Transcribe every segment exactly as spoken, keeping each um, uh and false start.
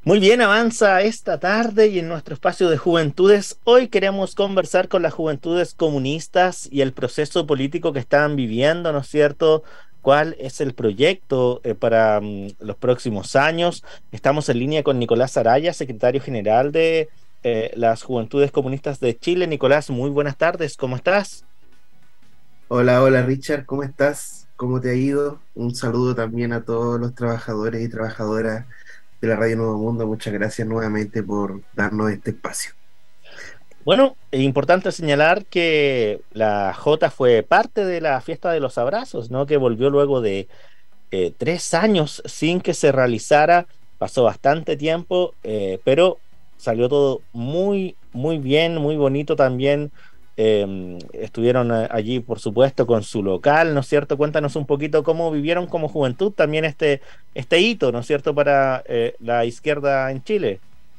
Muy bien, avanza esta tarde y en nuestro espacio de juventudes, hoy queremos conversar con las juventudes comunistas y el proceso político que están viviendo, ¿no es cierto? ¿Cuál es el proyecto eh, para mm, los próximos años? Estamos en línea con Nicolás Araya, secretario general de eh, las Juventudes Comunistas de Chile. Nicolás, muy buenas tardes, ¿cómo estás? Hola, hola Richard, ¿cómo estás? ¿Cómo te ha ido? Un saludo también a todos los trabajadores y trabajadoras de la Radio Nuevo Mundo. Muchas gracias nuevamente por darnos este espacio. Bueno, es importante señalar que la Jota fue parte de la fiesta de los abrazos, ¿no? Que volvió luego de eh, tres años sin que se realizara, pasó bastante tiempo, eh, pero salió todo muy, muy bien, muy bonito también. Eh, estuvieron eh, allí, por supuesto, con su local, ¿no es cierto? Cuéntanos un poquito cómo vivieron como juventud también este, este hito, ¿no es cierto?, para eh, la izquierda en Chile.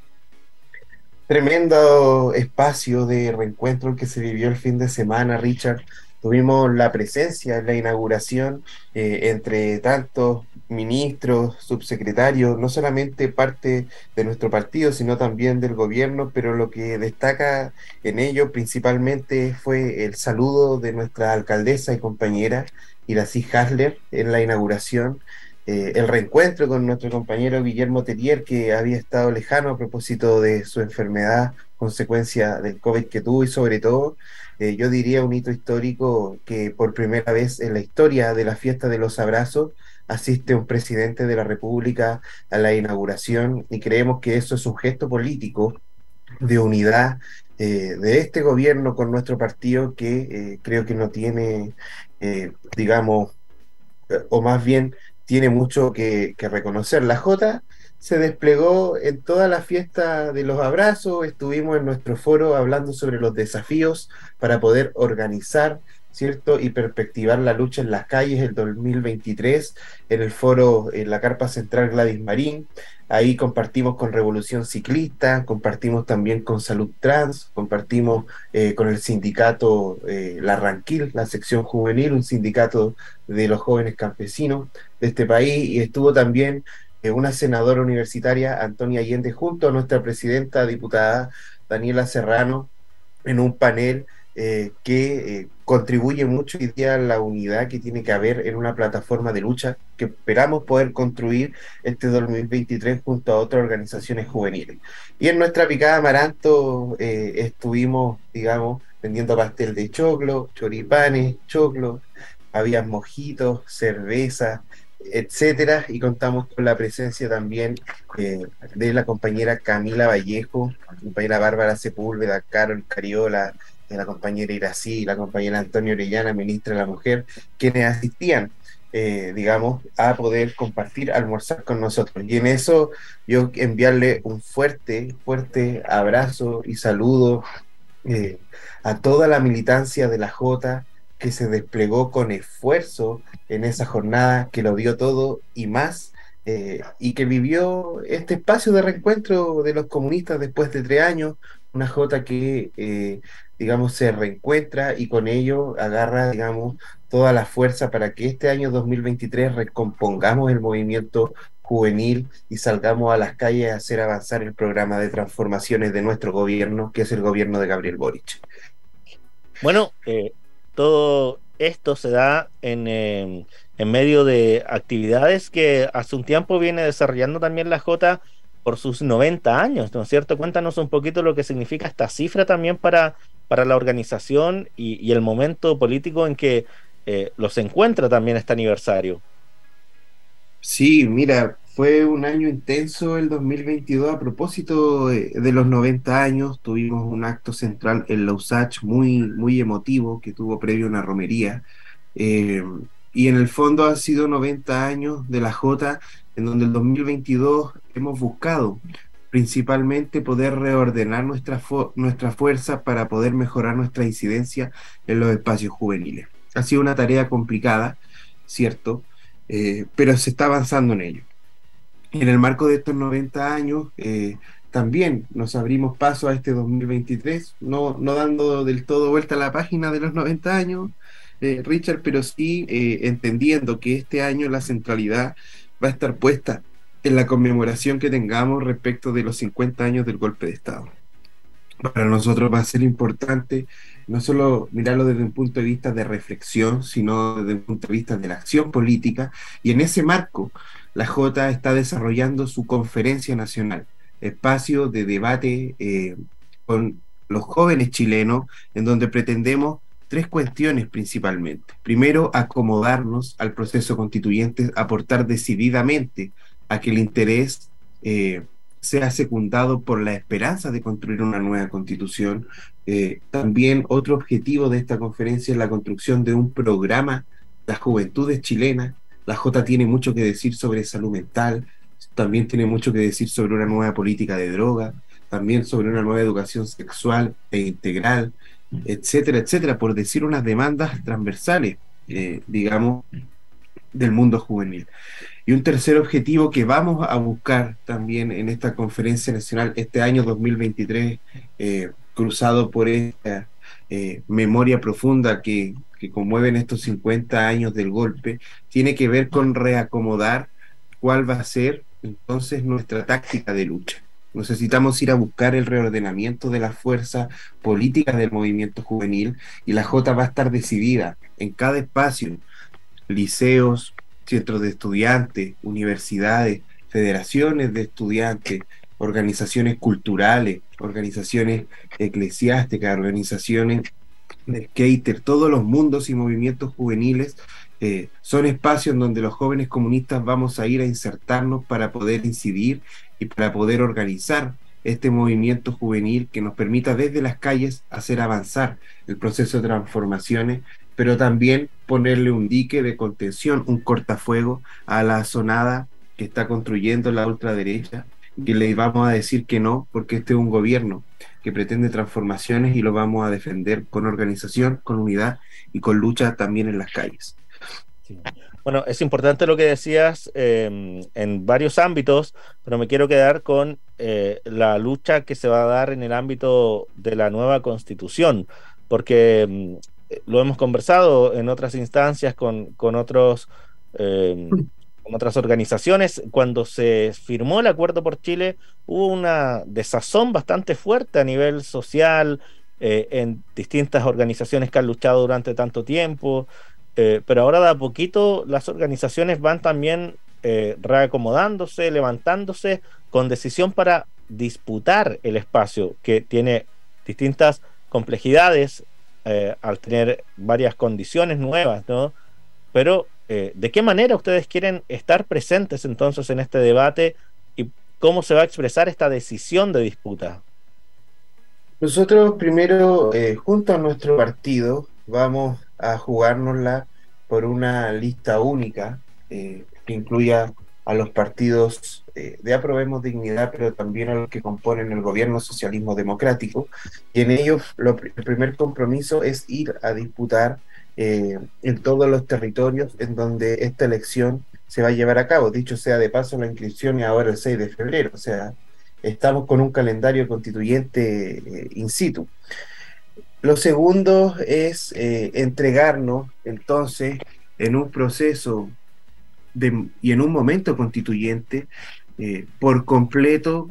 Tremendo espacio de reencuentro que se vivió el fin de semana, Richard. Tuvimos la presencia en la inauguración eh, entre tantos ministros, subsecretarios, no solamente parte de nuestro partido, sino también del gobierno, pero lo que destaca en ello principalmente fue el saludo de nuestra alcaldesa y compañera, Iracy Hasler, en la inauguración, eh, el reencuentro con nuestro compañero Guillermo Tellier, que había estado lejano a propósito de su enfermedad, consecuencia del COVID que tuvo, y sobre todo, eh, yo diría un hito histórico que por primera vez en la historia de la fiesta de los abrazos asiste un presidente de la República a la inauguración, y creemos que eso es un gesto político de unidad eh, de este gobierno con nuestro partido que eh, creo que no tiene, eh, digamos, eh, o más bien tiene mucho que, que reconocer. La Jota se desplegó en toda la fiesta de los abrazos, estuvimos en nuestro foro hablando sobre los desafíos para poder organizar, ¿cierto? Y perspectivar la lucha en las calles el dos mil veintitrés, en el foro, en la carpa central Gladys Marín. Ahí compartimos con Revolución Ciclista, compartimos también con Salud Trans, compartimos eh, con el sindicato eh, La Ranquil, la sección juvenil, un sindicato de los jóvenes campesinos de este país, y estuvo también eh, una senadora universitaria, Antonia Allende, junto a nuestra presidenta diputada Daniela Serrano, en un panel eh, que eh, contribuye mucho hoy día a la unidad que tiene que haber en una plataforma de lucha que esperamos poder construir este dos mil veintitrés junto a otras organizaciones juveniles. Y en nuestra picada Amaranto eh, estuvimos, digamos, vendiendo pastel de choclo, choripanes, choclo, había mojitos, cerveza, etcétera, y contamos con la presencia también eh, de la compañera Camila Vallejo, la compañera Bárbara Sepúlveda, Carol Cariola, de la compañera Irací, la compañera Antonio Orellana, ministra de la Mujer, quienes asistían, eh, digamos, a poder compartir, almorzar con nosotros. Y en eso yo enviarle un fuerte, fuerte abrazo y saludo eh, a toda la militancia de la Jota que se desplegó con esfuerzo en esa jornada, que lo dio todo y más, eh, y que vivió este espacio de reencuentro de los comunistas después de tres años, una Jota que, eh, digamos, se reencuentra y con ello agarra, digamos, toda la fuerza para que este año dos mil veintitrés recompongamos el movimiento juvenil y salgamos a las calles a hacer avanzar el programa de transformaciones de nuestro gobierno, que es el gobierno de Gabriel Boric. Bueno, eh, todo esto se da en, eh, en medio de actividades que hace un tiempo viene desarrollando también la Jota por sus noventa años, ¿no es cierto? Cuéntanos un poquito lo que significa esta cifra también para, para la organización y, y el momento político en que eh, los encuentra también este aniversario. Sí, mira, fue un año intenso el dos mil veintidós a propósito de, de los noventa años. Tuvimos un acto central en la U S A C H muy, muy emotivo que tuvo previo una romería. Eh, y en el fondo han sido noventa años de la Jota, en donde el dos mil veintidós hemos buscado principalmente poder reordenar nuestra, fu- nuestra fuerza para poder mejorar nuestra incidencia en los espacios juveniles. Ha sido una tarea complicada, ¿cierto? Eh, pero se está avanzando en ello. En el marco de estos noventa años, eh, también nos abrimos paso a este dos mil veintitrés, no, no dando del todo vuelta a la página de los noventa años, eh, Richard, pero sí eh, entendiendo que este año la centralidad va a estar puesta en la conmemoración que tengamos respecto de los cincuenta años del golpe de Estado. Para nosotros va a ser importante no solo mirarlo desde un punto de vista de reflexión, sino desde un punto de vista de la acción política, y en ese marco la Jota está desarrollando su conferencia nacional, espacio de debate eh, con los jóvenes chilenos, en donde pretendemos tres cuestiones principalmente. Primero, acomodarnos al proceso constituyente, aportar decididamente a que el interés eh, sea secundado por la esperanza de construir una nueva constitución. Eh, también otro objetivo de esta conferencia es la construcción de un programa de las juventudes chilenas. La Jota tiene mucho que decir sobre salud mental, también tiene mucho que decir sobre una nueva política de droga, también sobre una nueva educación sexual e integral, etcétera, etcétera, por decir unas demandas transversales, eh, digamos, del mundo juvenil. Y un tercer objetivo que vamos a buscar también en esta conferencia nacional este año dos mil veintitrés, eh, cruzado por esta eh, memoria profunda que, que conmueve en estos cincuenta años del golpe, tiene que ver con reacomodar cuál va a ser entonces nuestra táctica de lucha. Necesitamos ir a buscar el reordenamiento de las fuerzas políticas del movimiento juvenil, y la Jota va a estar decidida en cada espacio: liceos, centros de estudiantes, universidades, federaciones de estudiantes, organizaciones culturales, organizaciones eclesiásticas, organizaciones de skater, todos los mundos y movimientos juveniles. Eh, son espacios en donde los jóvenes comunistas vamos a ir a insertarnos para poder incidir y para poder organizar este movimiento juvenil que nos permita desde las calles hacer avanzar el proceso de transformaciones, pero también ponerle un dique de contención, un cortafuego a la zonada que está construyendo la ultraderecha, que le vamos a decir que no, porque este es un gobierno que pretende transformaciones y lo vamos a defender con organización, con unidad y con lucha también en las calles. Sí. Bueno, es importante lo que decías eh, en varios ámbitos, pero me quiero quedar con eh, la lucha que se va a dar en el ámbito de la nueva constitución, porque eh, lo hemos conversado en otras instancias con, con otros eh, con otras organizaciones. Cuando se firmó el Acuerdo por Chile, hubo una desazón bastante fuerte a nivel social, eh, en distintas organizaciones que han luchado durante tanto tiempo. Eh, pero ahora de a poquito las organizaciones van también eh, reacomodándose, levantándose con decisión para disputar el espacio, que tiene distintas complejidades eh, al tener varias condiciones nuevas, ¿no? Pero eh, ¿de qué manera ustedes quieren estar presentes entonces en este debate y cómo se va a expresar esta decisión de disputa? Nosotros primero, eh, junto a nuestro partido, vamos a jugárnosla por una lista única, eh, que incluya a los partidos eh, de Aprobemos Dignidad, pero también a los que componen el gobierno socialismo democrático, y en ellos lo, el primer compromiso es ir a disputar eh, en todos los territorios en donde esta elección se va a llevar a cabo. Dicho sea de paso, la inscripción es ahora el seis de febrero, o sea, estamos con un calendario constituyente eh, in situ. Lo segundo es eh, entregarnos entonces en un proceso de, y en un momento constituyente eh, por completo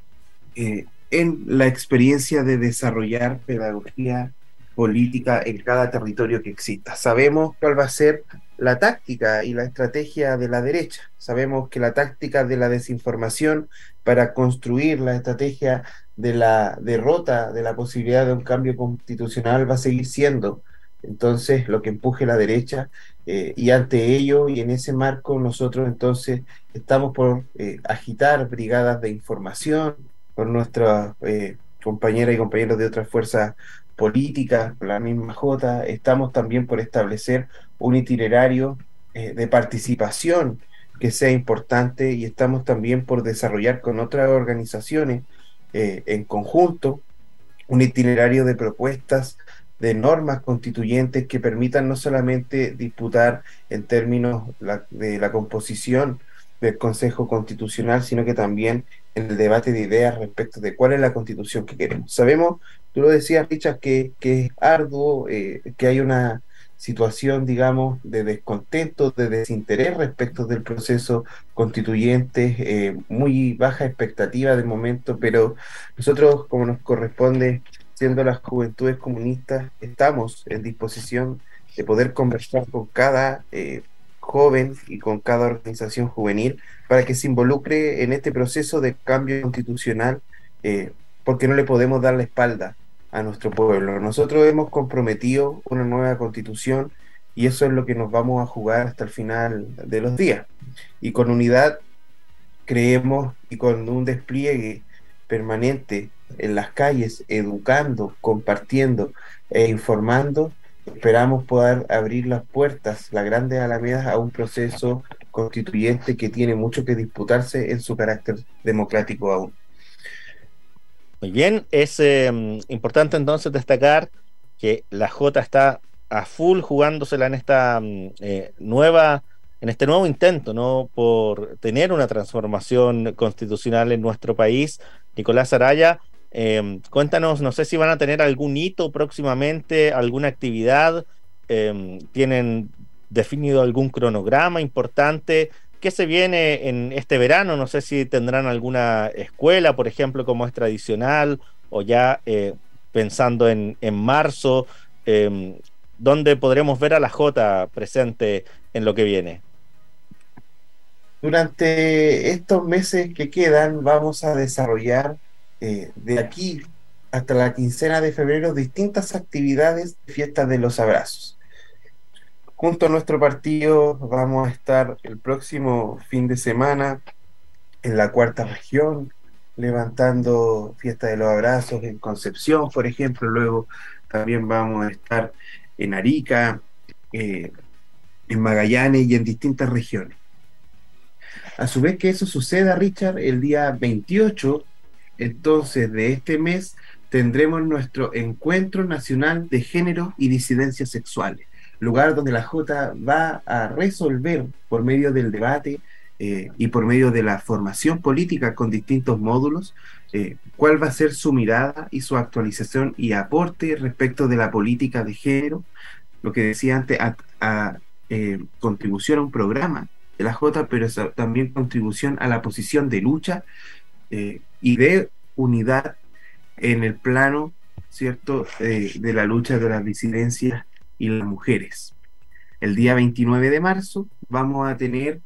eh, en la experiencia de desarrollar pedagogía política en cada territorio que exista. Sabemos cuál va a ser la táctica y la estrategia de la derecha. Sabemos que la táctica de la desinformación para construir la estrategia de la derrota de la posibilidad de un cambio constitucional va a seguir siendo entonces lo que empuje la derecha, eh, y ante ello y en ese marco nosotros entonces estamos por eh, agitar brigadas de información con nuestras eh, compañeras y compañeros de otras fuerzas políticas, la misma Jota. Estamos también por establecer un itinerario eh, de participación que sea importante, y estamos también por desarrollar con otras organizaciones eh, en conjunto un itinerario de propuestas de normas constituyentes que permitan no solamente disputar en términos la, de la composición del Consejo Constitucional, sino que también en el debate de ideas respecto de cuál es la constitución que queremos. Sabemos, tú lo decías, Richard, que, que es arduo, eh, que hay una situación, digamos, de descontento, de desinterés respecto del proceso constituyente, eh, muy baja expectativa de momento, pero nosotros, como nos corresponde, siendo las juventudes comunistas, estamos en disposición de poder conversar con cada eh, joven y con cada organización juvenil para que se involucre en este proceso de cambio constitucional, eh, porque no le podemos dar la espalda a nuestro pueblo. Nosotros hemos comprometido una nueva constitución y eso es lo que nos vamos a jugar hasta el final de los días. Y con unidad creemos y con un despliegue permanente en las calles, educando, compartiendo e informando, esperamos poder abrir las puertas, las grandes alamedas a un proceso constituyente que tiene mucho que disputarse en su carácter democrático aún. Muy bien, es eh, importante entonces destacar que la Jota está a full jugándosela en esta mm, eh, nueva, en este nuevo intento, ¿no? Por tener una transformación constitucional en nuestro país. Nicolás Araya, eh, cuéntanos, no sé si van a tener algún hito próximamente, alguna actividad, eh, ¿tienen definido algún cronograma importante? ¿Qué se viene en este verano? No sé si tendrán alguna escuela, por ejemplo, como es tradicional, o ya eh, pensando en, en marzo, eh, ¿dónde podremos ver a la Jota presente en lo que viene? Durante estos meses que quedan, vamos a desarrollar eh, de aquí hasta la quincena de febrero distintas actividades de fiestas de los abrazos. Junto a nuestro partido vamos a estar el próximo fin de semana en la cuarta región, levantando fiesta de los abrazos en Concepción, por ejemplo. Luego también vamos a estar en Arica, eh, en Magallanes y en distintas regiones. A su vez que eso suceda, Richard, el día veintiocho, entonces, de este mes, tendremos nuestro Encuentro Nacional de Género y Disidencias Sexuales, lugar donde la Jota va a resolver por medio del debate eh, y por medio de la formación política con distintos módulos, eh, cuál va a ser su mirada y su actualización y aporte respecto de la política de género, lo que decía antes, a, a eh, contribución a un programa de la Jota, pero también contribución a la posición de lucha eh, y de unidad en el plano, ¿cierto?, eh, de la lucha de las disidencias y las mujeres. El día veintinueve de marzo vamos a tener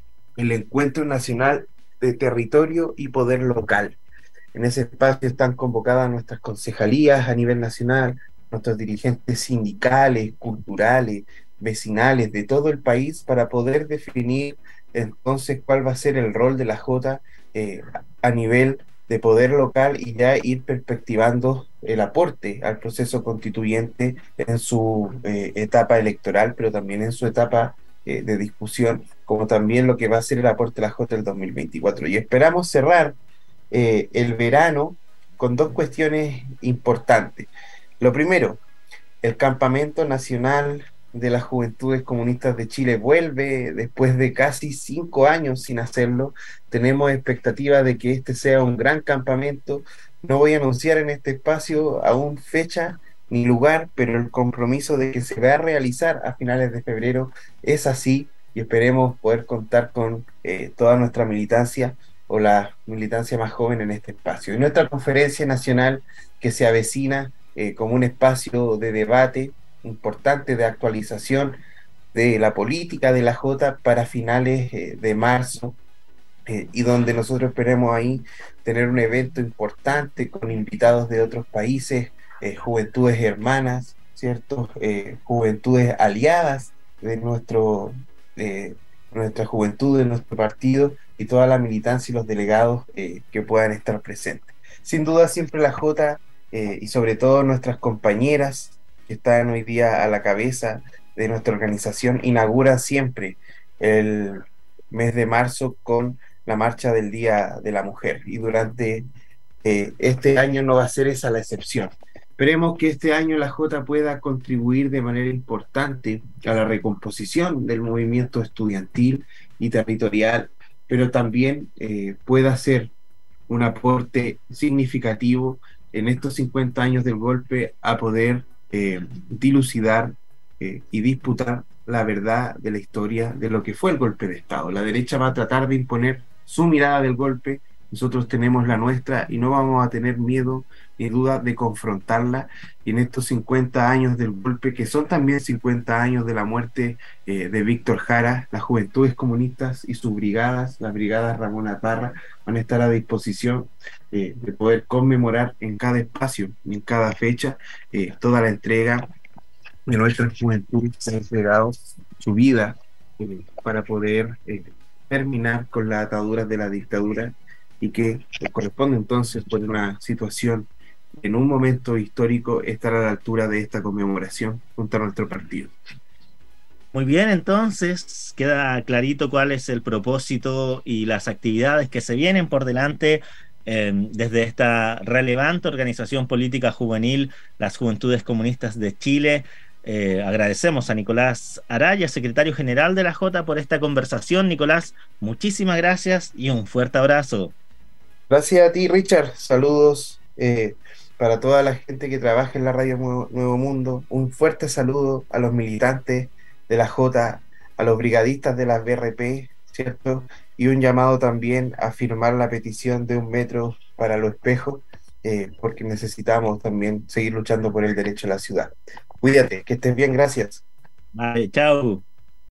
el Encuentro Nacional de Territorio y Poder Local. En ese espacio están convocadas nuestras concejalías a nivel nacional, nuestros dirigentes sindicales, culturales, vecinales de todo el país para poder definir entonces cuál va a ser el rol de la Jota eh, a nivel de poder local y ya ir perspectivando el aporte al proceso constituyente en su eh, etapa electoral, pero también en su etapa eh, de discusión, como también lo que va a ser el aporte de la Jota del dos mil veinticuatro. Y esperamos cerrar eh, el verano con dos cuestiones importantes. Lo primero, el Campamento Nacional de las Juventudes Comunistas de Chile vuelve después de casi cinco años sin hacerlo. Tenemos expectativa de que este sea un gran campamento. No voy a anunciar en este espacio aún fecha ni lugar, pero el compromiso de que se va a realizar a finales de febrero es así y esperemos poder contar con eh, toda nuestra militancia o la militancia más joven en este espacio. Y nuestra conferencia nacional que se avecina eh, como un espacio de debate importante de actualización de la política de la Jota para finales eh, de marzo eh, y donde nosotros esperemos ahí tener un evento importante con invitados de otros países, eh, juventudes hermanas, ¿cierto? Eh, juventudes aliadas de nuestro, eh, nuestra juventud, de nuestro partido y toda la militancia y los delegados eh, que puedan estar presentes. Sin duda siempre la Jota eh, y sobre todo nuestras compañeras que están hoy día a la cabeza de nuestra organización, inaugura siempre el mes de marzo con la marcha del Día de la Mujer y durante eh, este año no va a ser esa la excepción. Esperemos que este año la Jota pueda contribuir de manera importante a la recomposición del movimiento estudiantil y territorial, pero también eh, pueda ser un aporte significativo en estos cincuenta años del golpe a poder eh, dilucidar eh, y disputar la verdad de la historia de lo que fue el golpe de Estado. La derecha va a tratar de imponer su mirada del golpe, nosotros tenemos la nuestra y no vamos a tener miedo ni duda de confrontarla. Y en estos cincuenta años del golpe, que son también cincuenta años de la muerte eh, de Víctor Jara, las Juventudes Comunistas y sus brigadas, las brigadas Ramón Parra, van a estar a disposición eh, de poder conmemorar en cada espacio, en cada fecha, eh, toda la entrega de nuestra juventud que ha entregado su vida eh, para poder eh, terminar con las ataduras de la dictadura y que corresponde entonces por una situación en un momento histórico estar a la altura de esta conmemoración junto a nuestro partido. Muy bien, entonces queda clarito cuál es el propósito y las actividades que se vienen por delante eh, desde esta relevante organización política juvenil, las Juventudes Comunistas de Chile. Eh, agradecemos a Nicolás Araya, secretario general de la Jota, por esta conversación. Nicolás, muchísimas gracias y un fuerte abrazo. Gracias a ti, Richard. Saludos eh, para toda la gente que trabaja en la Radio Nuevo, Nuevo Mundo. Un fuerte saludo a los militantes de la Jota, a los brigadistas de las B R P, ¿cierto? Y un llamado también a firmar la petición de un metro para los espejos, eh, porque necesitamos también seguir luchando por el derecho a la ciudad. Cuídate, que estés bien, gracias. Vale, chao.